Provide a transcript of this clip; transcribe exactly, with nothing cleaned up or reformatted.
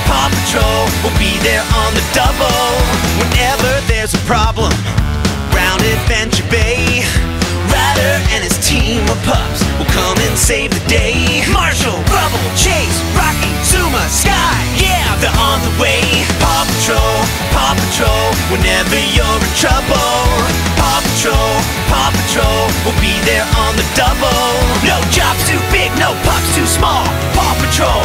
Paw Patrol will be there on the double. Whenever there's a problem round Adventure Bay, Ryder and his team of pups will come and save the day. Marshall, Rubble, Chase, Rocky, Zuma, Sky, yeah, they're on the way. Paw Patrol, Paw Patrol, whenever you're in trouble. Paw Patrol, Paw Patrol will be there on the double. No job's too big, no pups too small. Paw Patrol